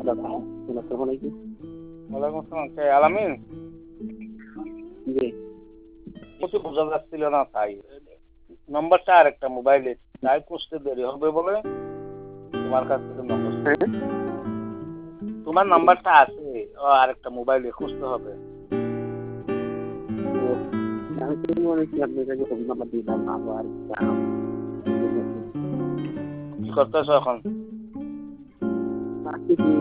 ওয়ালাইকুম আসসালাম, কে আলামিন? জি। কিছু বোঝা যাচ্ছিল না তাই। নম্বরটা আর একটা মোবাইলে তাই খুঁজতে দেরি হবে বলে তোমার কাছ থেকে নম্বর। হ্যাঁ? তোমার নাম্বারটা আছে, আর একটা মোবাইলে খুঁজতে হবে। ও, আমি তো মনে করি আপনার কাছে ফোন নাম্বার দিলাম আবার কি করতেছো এখন? আসতেছি